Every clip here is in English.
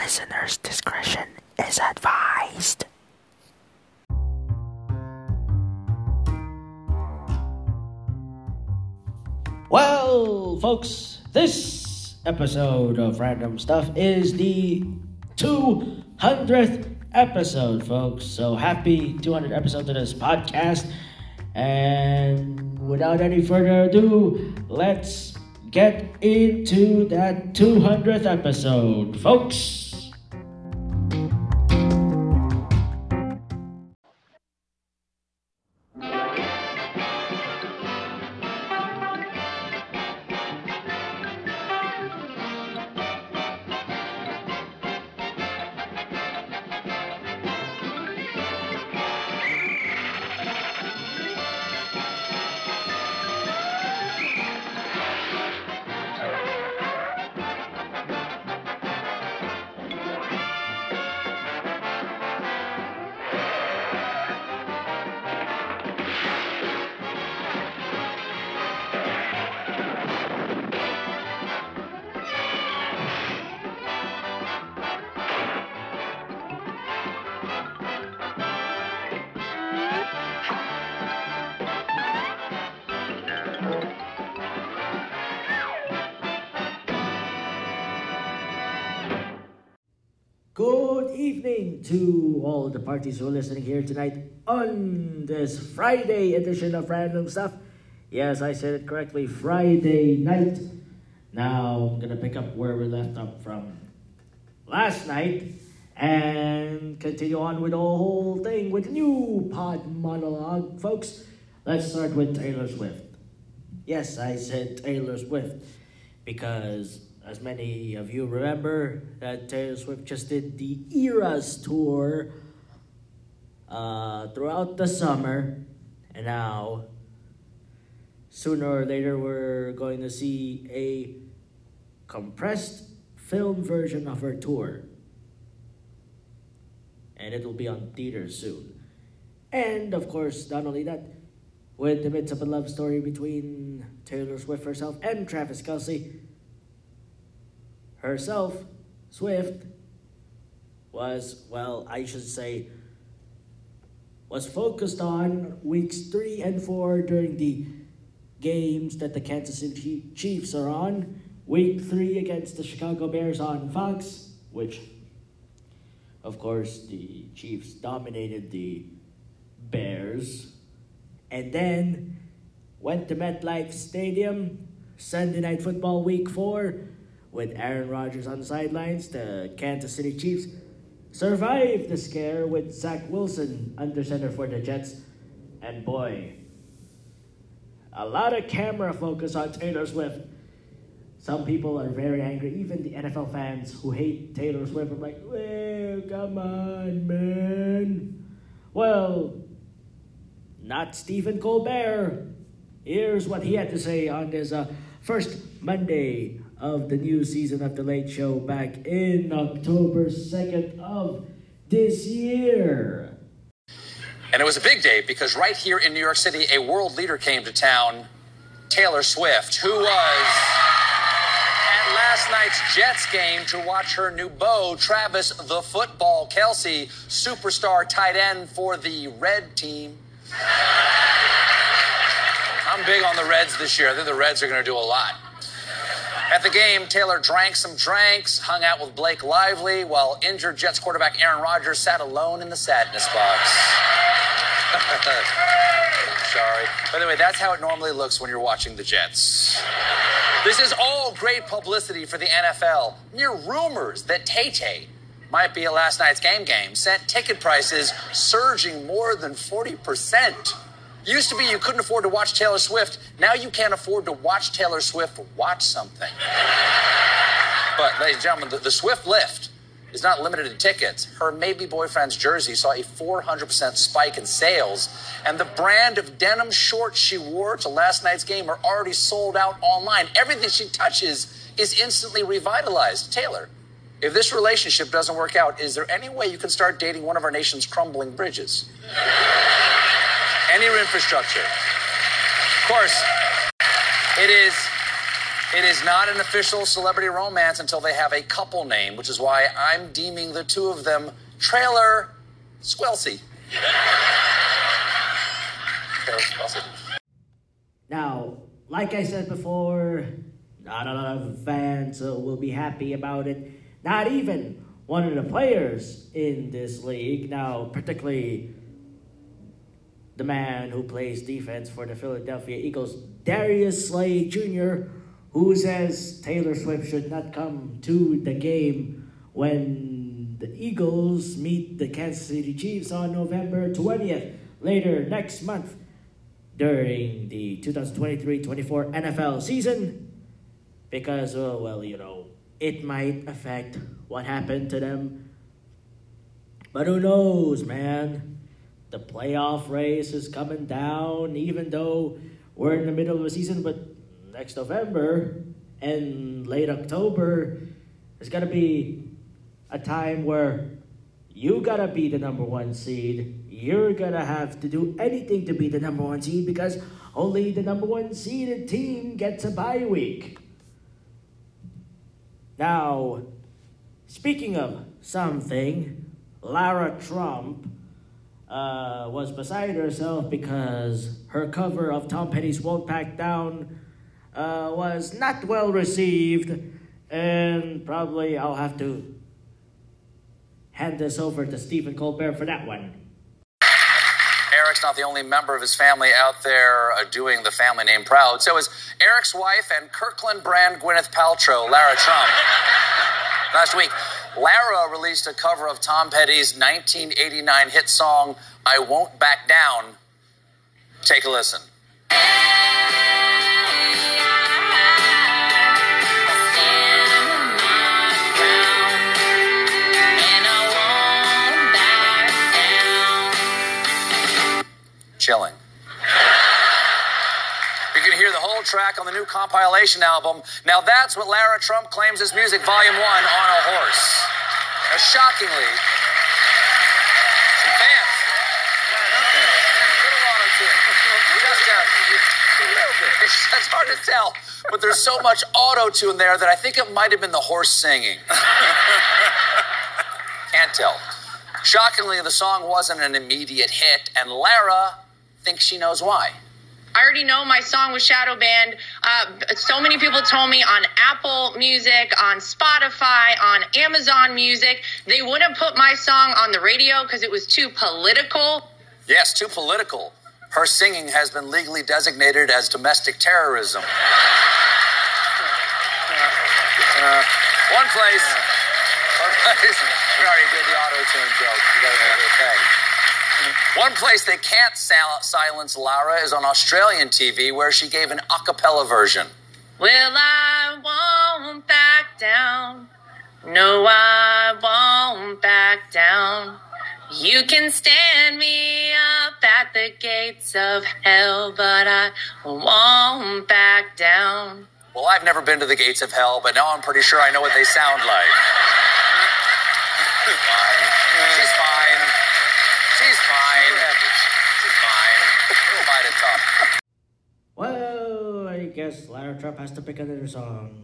Listener's discretion is advised. Well, folks, this episode of Random Stuff is the 200th episode, folks. So happy 200th episode to this podcast. And without any further ado, let's get into that 200th episode, folks. Good evening to all the parties who are listening here tonight on this Friday edition of Random Stuff. Yes, I said it correctly, Friday night. Now, I'm going to pick up where we left up from last night and continue on with the whole thing with a new pod monologue, folks. Let's start with Taylor Swift. Yes, I said Taylor Swift because as many of you remember, that Taylor Swift just did the Eras tour throughout the summer. And now, sooner or later, we're going to see a compressed film version of her tour. And it will be on theaters soon. And, of course, not only that, with the midst of a love story between Taylor Swift herself and Travis Kelce, herself, Swift, was focused on weeks 3 and 4 during the games that the Kansas City Chiefs are on. Week 3 against the Chicago Bears on Fox, which, of course, the Chiefs dominated the Bears. And then went to MetLife Stadium, Sunday Night Football Week 4, with Aaron Rodgers on the sidelines. The Kansas City Chiefs survived the scare with Zach Wilson under center for the Jets. And boy, a lot of camera focus on Taylor Swift. Some people are very angry. Even the NFL fans who hate Taylor Swift are like, well, come on, man. Well, not Stephen Colbert. Here's what he had to say on his first Monday of the new season of The Late Show back in October 2nd of this year. And it was a big day because right here in New York City, a world leader came to town, Taylor Swift, who was at last night's Jets game to watch her new beau, Travis the Football Kelce, superstar tight end for the Red team. I'm big on the Reds this year. I think the Reds are going to do a lot. At the game, Taylor drank some drinks, hung out with Blake Lively, while injured Jets quarterback Aaron Rodgers sat alone in the sadness box. Sorry. By the way, that's how it normally looks when you're watching the Jets. This is all great publicity for the NFL. Mere rumors that Tay-Tay might be at last night's game sent ticket prices surging more than 40%. Used to be you couldn't afford to watch Taylor Swift. Now you can't afford to watch Taylor Swift watch something. But, ladies and gentlemen, the Swift lift is not limited to tickets. Her maybe boyfriend's jersey saw a 400% spike in sales, and the brand of denim shorts she wore to last night's game are already sold out online. Everything she touches is instantly revitalized. Taylor, if this relationship doesn't work out, is there any way you can start dating one of our nation's crumbling bridges? Any infrastructure. Of course, it is It is not an official celebrity romance until they have a couple name, which is why I'm deeming the two of them trailer squelcy. Trailer squelcy. Now, like I said before, not a lot of fans will be happy about it. Not even one of the players in this league. Now, particularly the man who plays defense for the Philadelphia Eagles, Darius Slay Jr., who says Taylor Swift should not come to the game when the Eagles meet the Kansas City Chiefs on November 20th, later next month, during the 2023-24 NFL season, because, well, you know, it might affect what happened to them. But who knows, man? The playoff race is coming down, even though we're in the middle of the season, but next November and late October is going to be a time where you got to be the number one seed. You're going to have to do anything to be the number one seed because only the number one seeded team gets a bye week. Now, speaking of something, Lara Trump was beside herself because her cover of Tom Petty's Won't Back Down was not well received, and probably I'll have to hand this over to Stephen Colbert for that one. Eric's not the only member of his family out there doing the family name proud. So is Eric's wife and Kirkland brand Gwyneth Paltrow, Lara Trump. Last week, Lara released a cover of Tom Petty's 1989 hit song, I Won't Back Down. Take a listen. Chilling. You can hear the whole track on the new compilation album. Now that's what Lara Trump claims is music volume 1 on a horse. Now, shockingly, some fans. It's hard to tell, but there's so much auto-tune there that I think it might have been the horse singing. Can't tell. Shockingly, the song wasn't an immediate hit, and Lara thinks she knows why. I already know my song was shadow banned. So many people told me on Apple Music, on Spotify, on Amazon Music, they wouldn't put my song on the radio because it was too political. Yes, too political. Her singing has been legally designated as domestic terrorism. One place. We already did the auto-tune joke. You guys know the thing. One place they can't silence Lara is on Australian TV, where she gave an a cappella version. Well, I won't back down. No, I won't back down. You can stand me up at the gates of hell, but I won't back down. Well, I've never been to the gates of hell, but now I'm pretty sure I know what they sound like. She's fine. She's fine. She's fine. Who am I to talk? Well, I guess Lara Trump has to pick another song.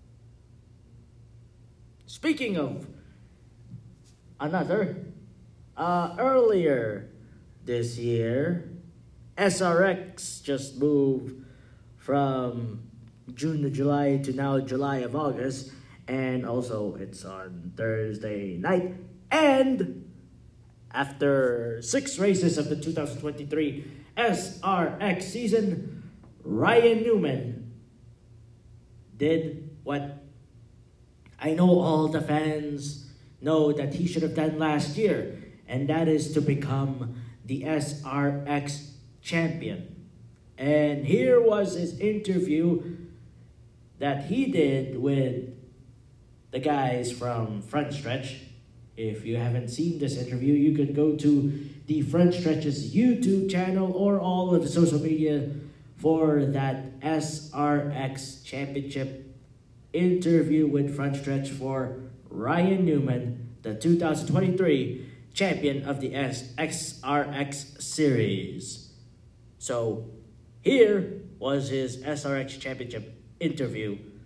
Speaking of another, earlier this year, SRX just moved from June to July to now July of August, and also it's on Thursday night. And after 6 races of the 2023 SRX season, Ryan Newman did what I know all the fans know that he should have done last year, and that is to become the SRX champion. And here was his interview that he did with the guys from Front Stretch. If you haven't seen this interview, you could go to the Front Stretch's YouTube channel or all of the social media for that SRX Championship interview with Front Stretch for Ryan Newman, the 2023 champion of the SRX series. So here was his SRX Championship interview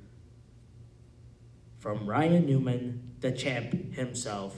from Ryan Newman, the champ himself.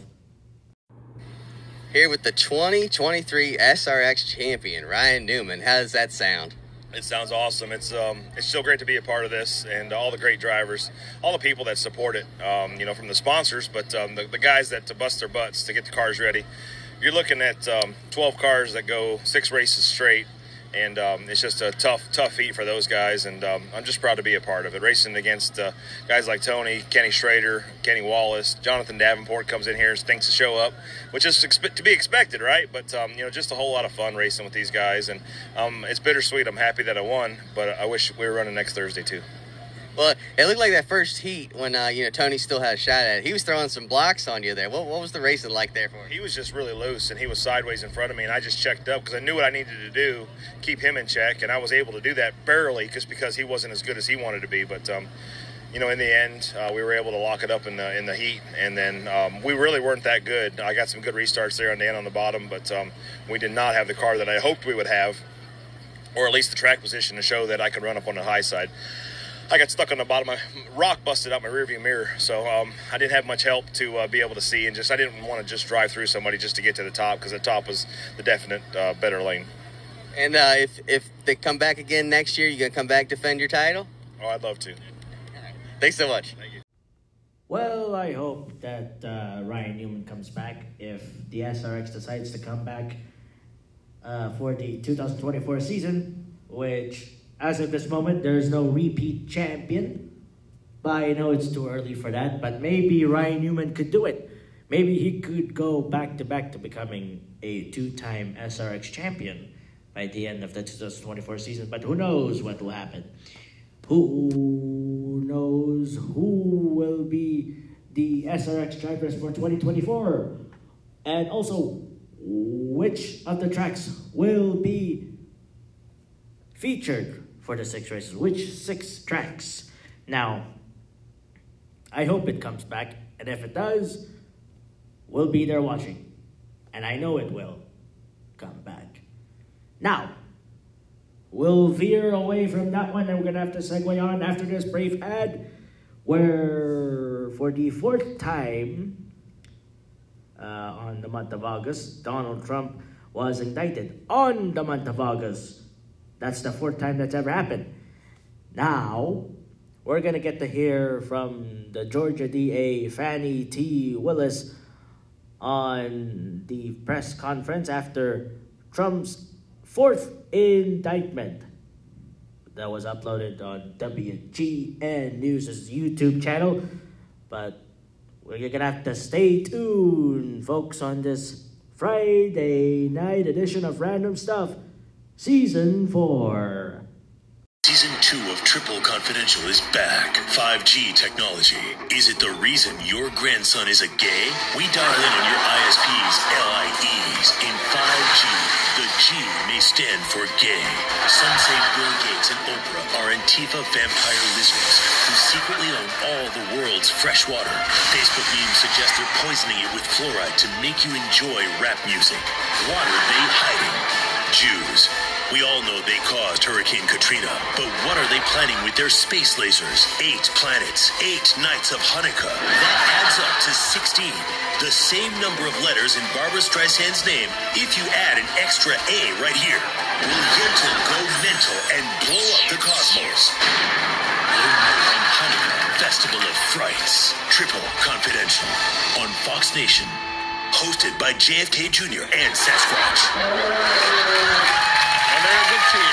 Here with the 2023 SRX champion, Ryan Newman. How does that sound? It sounds awesome. It's so great to be a part of this, and all the great drivers, all the people that support it, from the sponsors, but the guys that bust their butts to get the cars ready. You're looking at 12 cars that go 6 races straight, and it's just a tough heat for those guys, and I'm just proud to be a part of it. Racing against guys like Tony, Kenny Schrader, Kenny Wallace, Jonathan Davenport comes in here and thinks to show up, which is to be expected, right? But just a whole lot of fun racing with these guys, and it's bittersweet. I'm happy that I won, but I wish we were running next Thursday too. Well, it looked like that first heat when Tony still had a shot at it. He was throwing some blocks on you there. What was the racing like there for him? He was just really loose, and he was sideways in front of me, and I just checked up because I knew what I needed to do, keep him in check, and I was able to do that barely just because he wasn't as good as he wanted to be. But in the end, we were able to lock it up in the heat, and then we really weren't that good. I got some good restarts there on the end on the bottom, but we did not have the car that I hoped we would have, or at least the track position to show that I could run up on the high side. I got stuck on the bottom. My rock busted out my rearview mirror, so I didn't have much help to be able to see, and I didn't want to just drive through somebody just to get to the top, because the top was the definite better lane. And if they come back again next year, you gonna come back defend your title? Oh, I'd love to. Thanks so much. Thank you. Well, I hope that Ryan Newman comes back if the SRX decides to come back for the 2024 season, which, as of this moment, there's no repeat champion. But I know it's too early for that, but maybe Ryan Newman could do it. Maybe he could go back-to-back to becoming a 2-time SRX champion by the end of the 2024 season. But who knows what will happen? Who knows who will be the SRX drivers for 2024? And also, which of the tracks will be featured for the 6 races? Which 6 tracks? Now, I hope it comes back, and if it does, we'll be there watching. And I know it will come back. Now, we'll veer away from that one, and we're going to have to segue on after this brief ad, where for the 4th time on the month of August, Donald Trump was indicted on the month of August. That's the 4th time that's ever happened. Now, we're going to get to hear from the Georgia DA, Fannie T. Willis, on the press conference after Trump's 4th indictment that was uploaded on WGN News' YouTube channel. But we're going to have to stay tuned, folks, on this Friday night edition of Random Stuff, Season 4. Season 2 of Triple Confidential is back. 5G technology. Is it the reason your grandson is a gay? We dial in on your ISP's LIEs. In 5G, the G may stand for gay. Some say Bill Gates and Oprah are Antifa vampire lizards who secretly own all the world's fresh water. Facebook memes suggest they're poisoning it with fluoride to make you enjoy rap music. What are they hiding? Jews. We all know they caused Hurricane Katrina, but what are they planning with their space lasers? 8 planets, 8 nights of Hanukkah. That adds up to 16. The same number of letters in Barbra Streisand's name if you add an extra A right here. Will Yentl go mental and blow up the cosmos? Learn more on Hanukkah, Festival of Frights. Triple Confidential on Fox Nation. Hosted by JFK Jr. and Sasquatch. And they're a good team.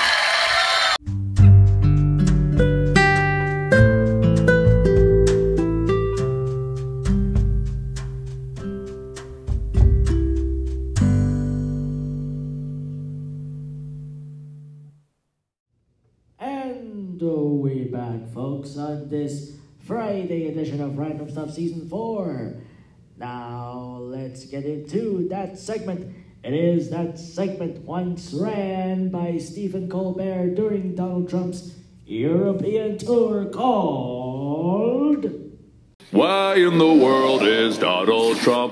And way back, folks, on this Friday edition of Random Stuff Season 4. Now, let's get into that segment. It is that segment once ran by Stephen Colbert during Donald Trump's European tour called... Why in the world is Donald Trump?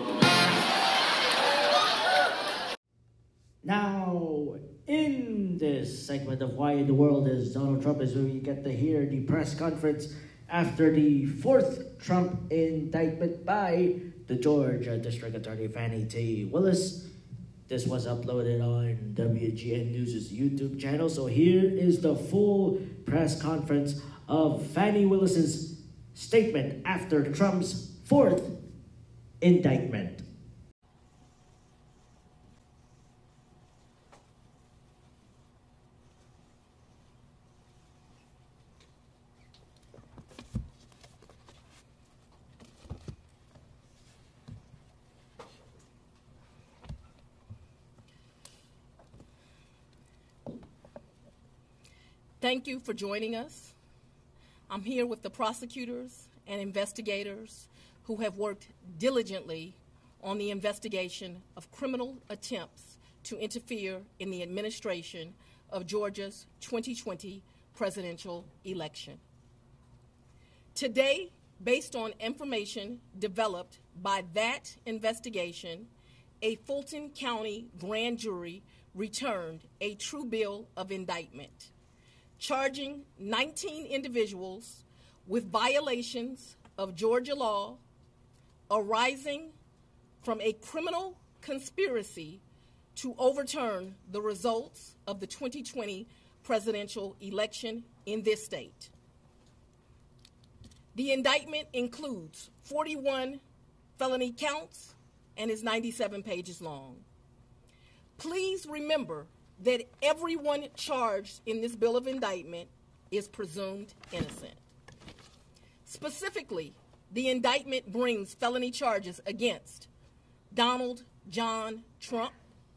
Now, in this segment of Why in the World is Donald Trump is where you get to hear the press conference after the fourth Trump indictment by the Georgia District Attorney Fani T. Willis. This was uploaded on WGN News' YouTube channel. So here is the full press conference of Fani Willis's statement after Trump's fourth indictment. Thank you for joining us. I'm here with the prosecutors and investigators who have worked diligently on the investigation of criminal attempts to interfere in the administration of Georgia's 2020 presidential election. Today, based on information developed by that investigation, a Fulton County grand jury returned a true bill of indictment, charging 19 individuals with violations of Georgia law arising from a criminal conspiracy to overturn the results of the 2020 presidential election in this state. The indictment includes 41 felony counts and is 97 pages long. Please remember that everyone charged in this bill of indictment is presumed innocent. Specifically, the indictment brings felony charges against Donald John Trump,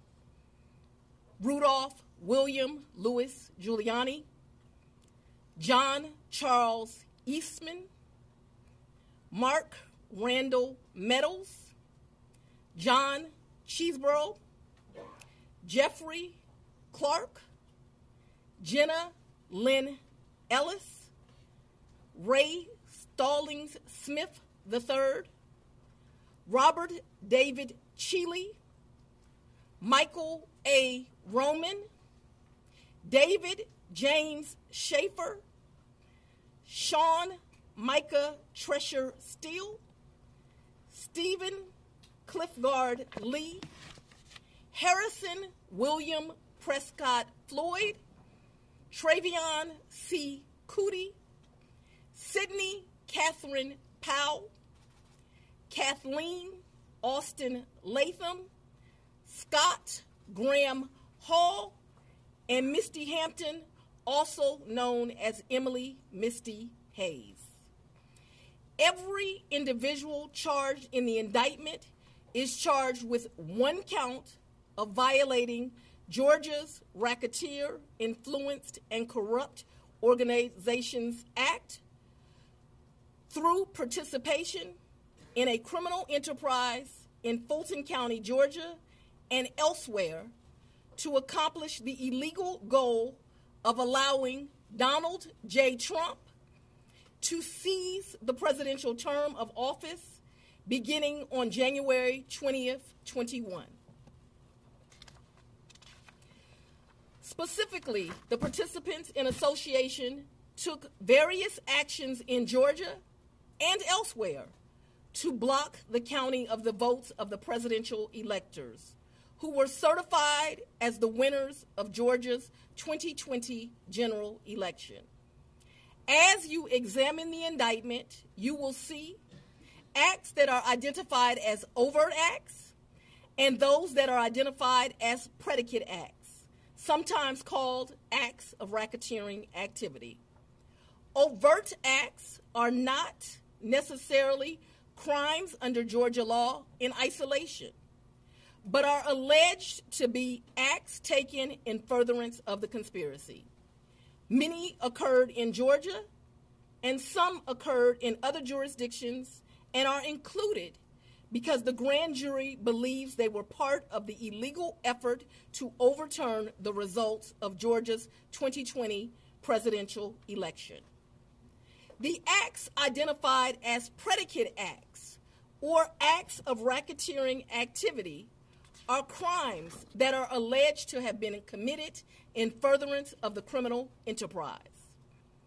Rudolph William Louis Giuliani, John Charles Eastman, Mark Randall Meadows, John Cheeseborough, Jeffrey Clark, Jenna Lynn Ellis, Ray Stallings Smith III, Robert David Cheeley, Michael A. Roman, David James Schaefer, Sean Micah Tresher Steele, Stephen Cliffgard Lee, Harrison William Prescott Floyd, Travion C. Cootie, Sydney Catherine Powell, Kathleen Austin Latham, Scott Graham Hall, and Misty Hampton, also known as Emily Misty Hayes. Every individual charged in the indictment is charged with one count of violating Georgia's Racketeer, Influenced, and Corrupt Organizations Act through participation in a criminal enterprise in Fulton County, Georgia, and elsewhere to accomplish the illegal goal of allowing Donald J. Trump to seize the presidential term of office beginning on January 20th, 21. Specifically, the participants in association took various actions in Georgia and elsewhere to block the counting of the votes of the presidential electors who were certified as the winners of Georgia's 2020 general election. As you examine the indictment, you will see acts that are identified as overt acts and those that are identified as predicate acts, sometimes called acts of racketeering activity. Overt acts are not necessarily crimes under Georgia law in isolation, but are alleged to be acts taken in furtherance of the conspiracy. Many occurred in Georgia, and some occurred in other jurisdictions and are included because the grand jury believes they were part of the illegal effort to overturn the results of Georgia's 2020 presidential election. The acts identified as predicate acts or acts of racketeering activity are crimes that are alleged to have been committed in furtherance of the criminal enterprise.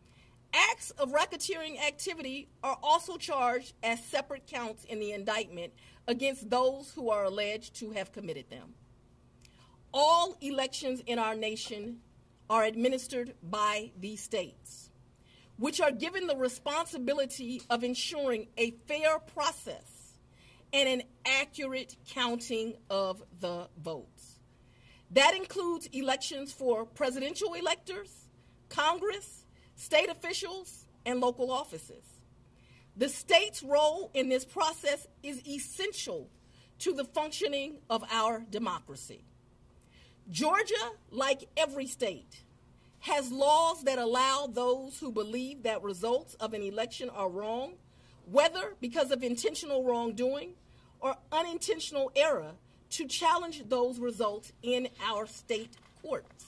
Acts of racketeering activity are also charged as separate counts in the indictment against those who are alleged to have committed them. All elections in our nation are administered by the states, which are given the responsibility of ensuring a fair process and an accurate counting of the votes. That includes elections for presidential electors, Congress, state officials, and local offices. The state's role in this process is essential to the functioning of our democracy. Georgia, like every state, has laws that allow those who believe that results of an election are wrong, whether because of intentional wrongdoing or unintentional error, to challenge those results in our state courts.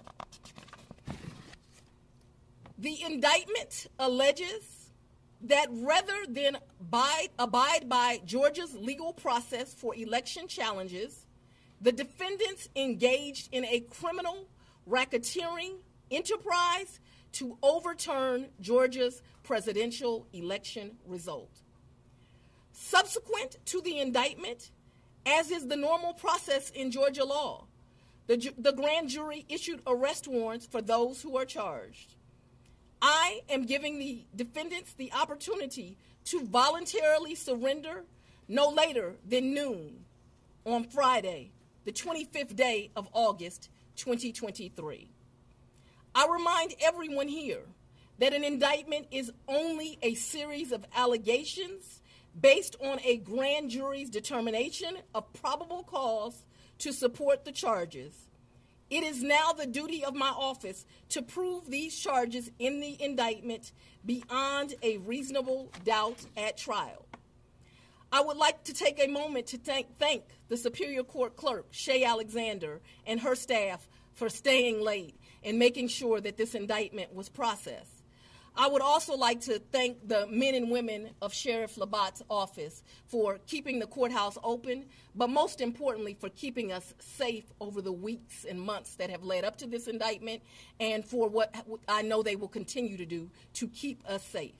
The indictment alleges that rather than abide by Georgia's legal process for election challenges, the defendants engaged in a criminal racketeering enterprise to overturn Georgia's presidential election result. Subsequent to the indictment, as is the normal process in Georgia law, the grand jury issued arrest warrants for those who are charged. I am giving the defendants the opportunity to voluntarily surrender no later than noon on Friday, the 25th day of August, 2023. I remind everyone here that an indictment is only a series of allegations based on a grand jury's determination of probable cause to support the charges. It is now the duty of my office to prove these charges in the indictment beyond a reasonable doubt at trial. I would like to take a moment to thank the Superior Court Clerk, Shay Alexander, and her staff for staying late and making sure that this indictment was processed. I would also like to thank the men and women of Sheriff Labatt's office for keeping the courthouse open, but most importantly for keeping us safe over the weeks and months that have led up to this indictment, and for what I know they will continue to do to keep us safe.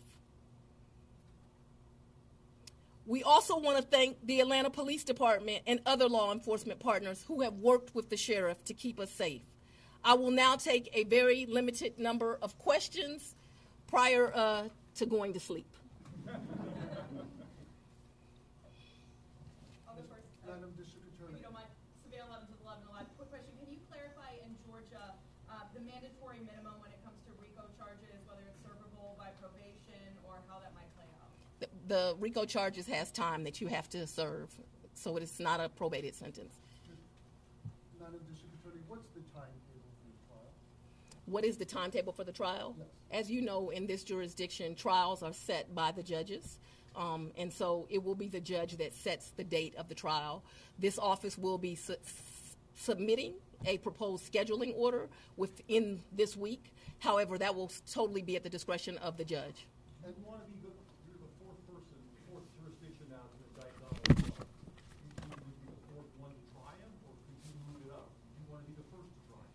We also want to thank the Atlanta Police Department and other law enforcement partners who have worked with the sheriff to keep us safe. I will now take a very limited number of questions prior to going to sleep. I'll go first. Madam District Attorney. If you don't mind, Savannah 11 to 11 alive. Quick question. Can you clarify in Georgia the mandatory minimum when it comes to RICO charges, whether it's servable by probation or how that might play out? The RICO charges has time that you have to serve, so it's not a probated sentence. Madam District Attorney, what's the timetable for the trial? What is the timetable for the trial? Yes. As you know, in this jurisdiction, trials are set by the judges, and so it will be the judge that sets the date of the trial. This office will be submitting a proposed scheduling order within this week. However, that will totally be at the discretion of the judge. And you want to be you're the fourth person, fourth jurisdiction now to indict Donald Trump. You would be the fourth one to try him, or could you move it up? You want to be the first to try him?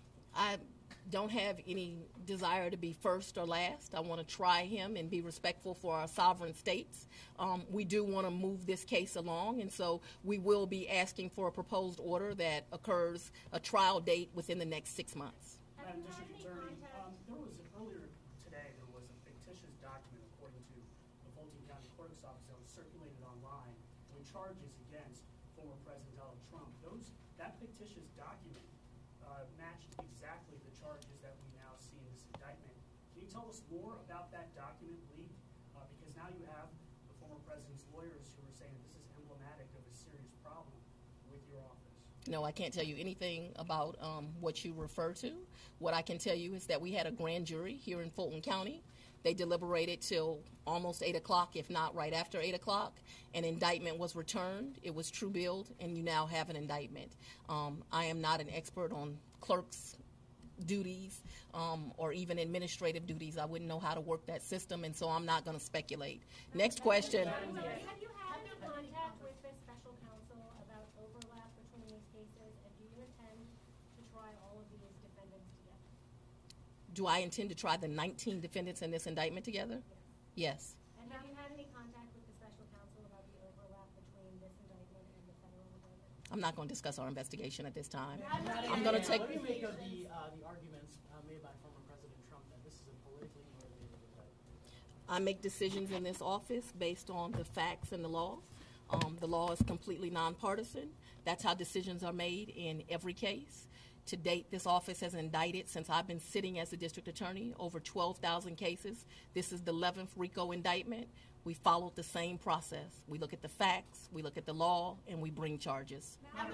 I don't have any desire to be first or last. I want to try him and be respectful for our sovereign states. We do want to move this case along, and so we will be asking for a proposed order that occurs a trial date within the next 6 months. Madam District Attorney, earlier today there was a fictitious document, according to the Fulton County Clerk's Office, that was circulated online with charges against former President Donald Trump. That fictitious document matched exactly the charges that we now see in this indictment. Can you tell us more about that document leak? Because now you have the former president's lawyers who are saying that this is emblematic of a serious problem with your office. No, I can't tell you anything about what you refer to. What I can tell you is that we had a grand jury here in Fulton County. They deliberated till almost 8 o'clock, if not right after 8 o'clock. An indictment was returned. It was true billed, and you now have an indictment. I am not an expert on clerks' duties or even administrative duties. I wouldn't know how to work that system, and so I'm not going to speculate. Next question. Have you had any contact with the special counsel about overlap between these cases, and do you intend to try all of these defendants together? Do I intend to try the 19 defendants in this indictment together? Yes. And have you had any contact with the special counsel about the overlap between this indictment and the federal indictment? I'm not going to discuss our investigation at this time. I'm going to take. What do you make of the arguments made by former President Trump that this is a politically motivated indictment? I make decisions in this office based on the facts and the law. The law is completely nonpartisan. That's how decisions are made in every case. To date, this office has indicted, since I've been sitting as the district attorney, over 12,000 cases. This is the 11th RICO indictment. We followed the same process. We look at the facts, we look at the law, and we bring charges. Will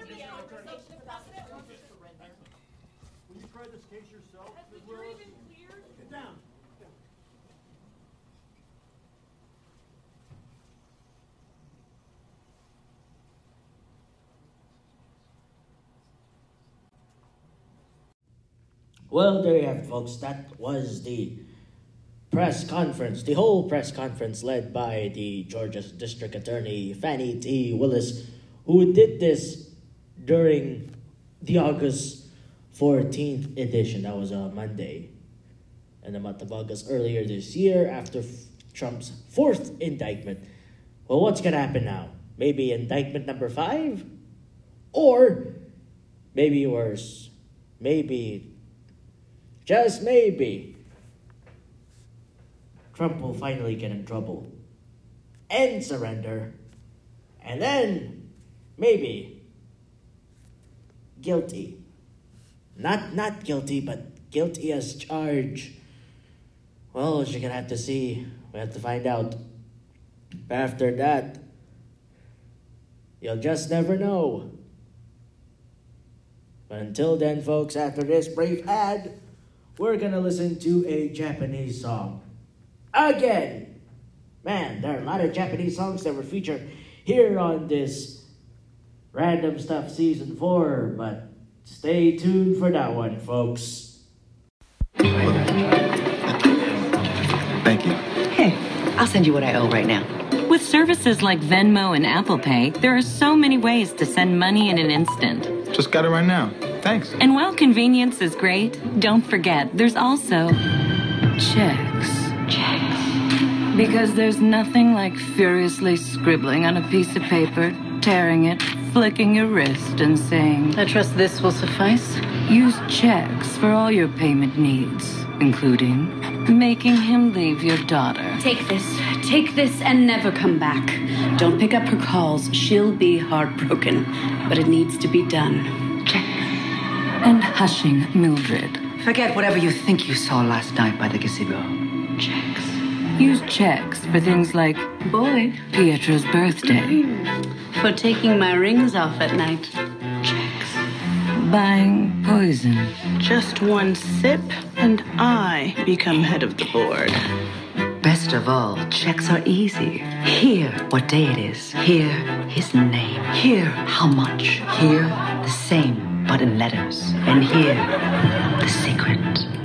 you try this case yourself? Has the jury been cleared? Get down. Well, there you have it, folks. That was the press conference, the whole press conference led by the Georgia District Attorney, Fannie T. Willis, who did this during the August 14th edition. That was a Monday in the month of August earlier this year after Trump's fourth indictment. Well, what's going to happen now? Maybe indictment number 5? Or maybe worse, maybe, just maybe, Trump will finally get in trouble and surrender, and then maybe guilty. Not guilty, but guilty as charged. Well, you're gonna have to see. We have to find out. After that, you'll just never know. But until then, folks, after this brief ad, we're gonna listen to a Japanese song. Again! Man, there are a lot of Japanese songs that were featured here on this Random Stuff Season 4, but stay tuned for that one, folks. Thank you. Hey, I'll send you what I owe right now. With services like Venmo and Apple Pay, there are so many ways to send money in an instant. Just got it right now. Thanks. And while convenience is great, don't forget there's also checks. Because there's nothing like furiously scribbling on a piece of paper, tearing it, flicking your wrist, and saying, I trust this will suffice. Use checks for all your payment needs, including making him leave your daughter. Take this and never come back. Don't pick up her calls. She'll be heartbroken, but it needs to be done. And hushing Mildred. Forget whatever you think you saw last night by the gazebo. Checks. Use checks for things like, boy, Pietro's birthday. For taking my rings off at night. Checks. Buying poison. Just one sip, and I become head of the board. Best of all, checks are easy. Here what day it is. Here his name. Here how much. Here the same, but in letters. And here the secret.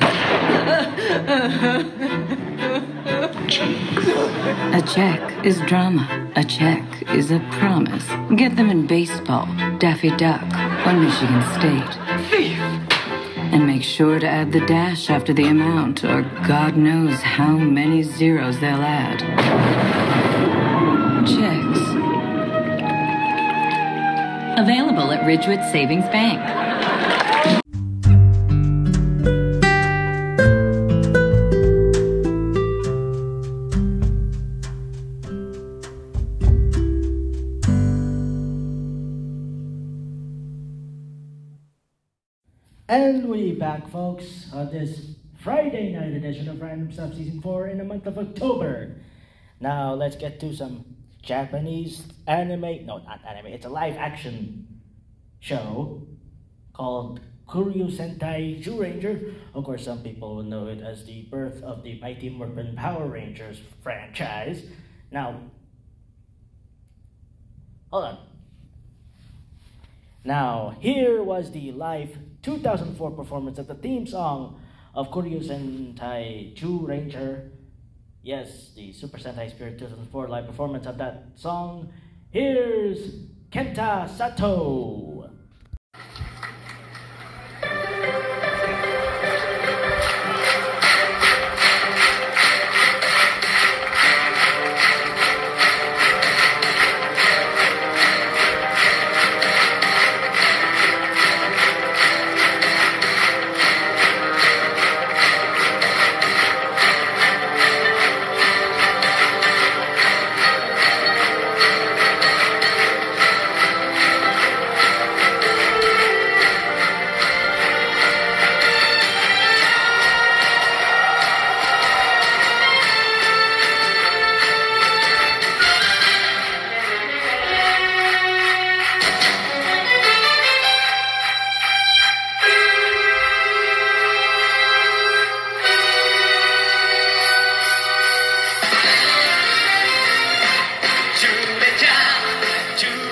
A check is drama. A check is a promise. Get them in baseball, Daffy Duck, or Michigan State. Thief! And make sure to add the dash after the amount, or God knows how many zeros they'll add. Checks. Available at Ridgewood Savings Bank. And we back, folks, on this Friday night edition of Random Stuff Season 4 in the month of October. Now, let's get to some Japanese anime. No, not anime. It's a live-action show called Kuryu Sentai Zyuranger. Of course, some people will know it as the birth of the Mighty Morphin Power Rangers franchise. Now, hold on. Now, here was the live 2004 performance of the theme song of Kuryu Sentai Zyuranger. Yes, the Super Sentai Spirit 2004 live performance of that song. Here's Kenta Sato.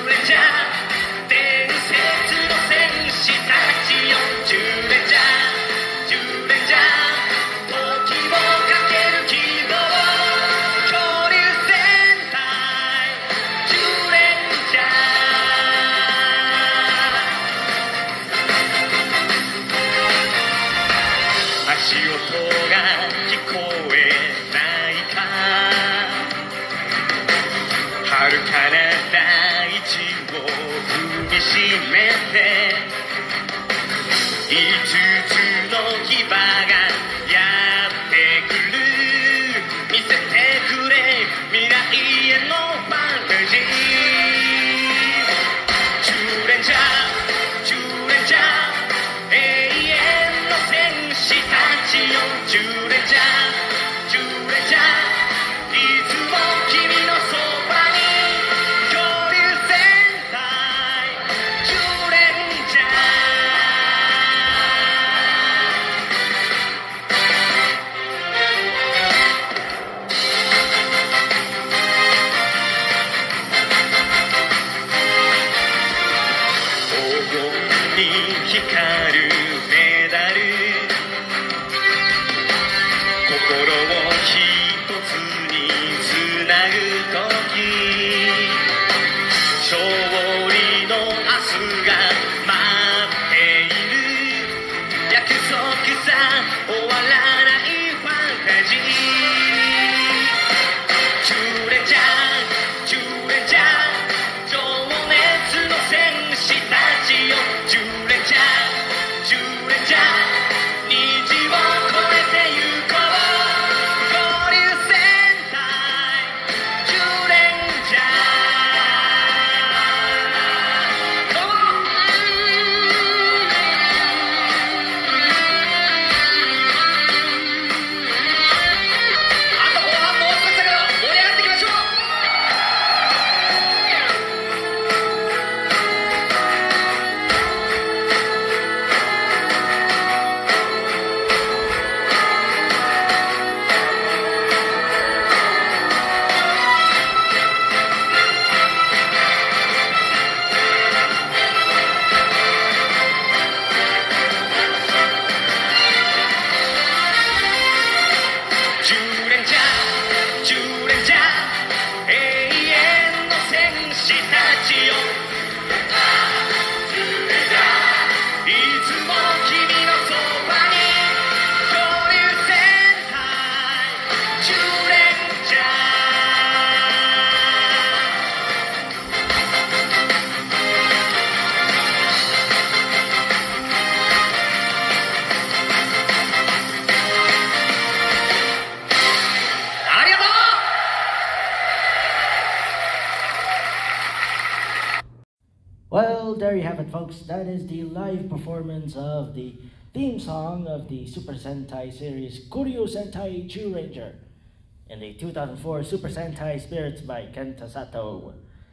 Well, there you have it, folks. That is the live performance of the theme song of the Super Sentai series Kuryu Sentai Zyuranger in the 2004 Super Sentai Spirits by Kenta Sato.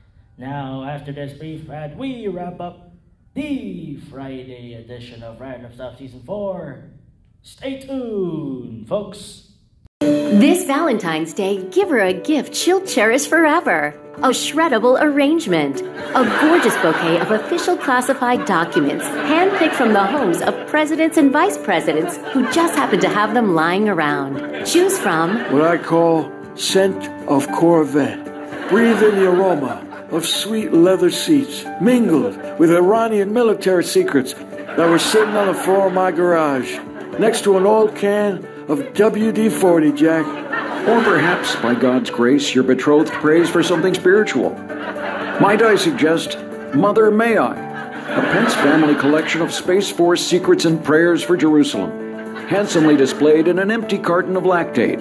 Now, after this brief ad, we wrap up the Friday edition of Random Stuff Season 4. Stay tuned, folks. This Valentine's Day, give her a gift she'll cherish forever. A shreddable arrangement. A gorgeous bouquet of official classified documents, handpicked from the homes of presidents and vice presidents who just happen to have them lying around. Choose from what I call scent of Corvette. Breathe in the aroma of sweet leather seats, mingled with Iranian military secrets that were sitting on the floor of my garage, next to an old can of WD-40, Jack. Or perhaps, by God's grace, your betrothed prays for something spiritual. Might I suggest Mother May I, a Pence family collection of Space Force secrets and prayers for Jerusalem, handsomely displayed in an empty carton of lactate.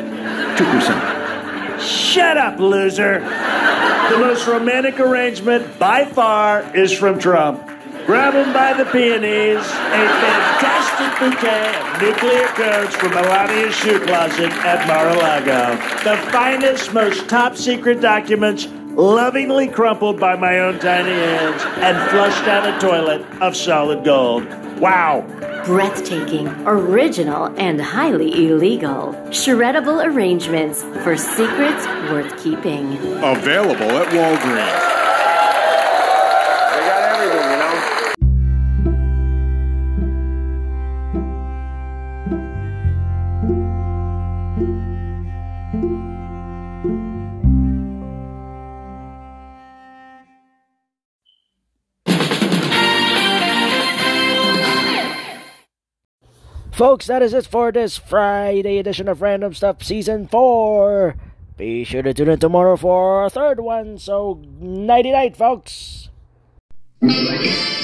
2%. Shut up, loser! The most romantic arrangement, by far, is from Trump. Grab him by the peonies, a fantastic bouquet of nuclear codes from Melania's shoe closet at Mar-a-Lago. The finest, most top-secret documents, lovingly crumpled by my own tiny hands and flushed down a toilet of solid gold. Wow! breathtaking, original, and highly illegal. Shreddable arrangements for secrets worth keeping. Available at Walgreens. Folks, that is it for this Friday edition of Random Stuff Season 4. Be sure to tune in tomorrow for our third one, so nighty-night, folks.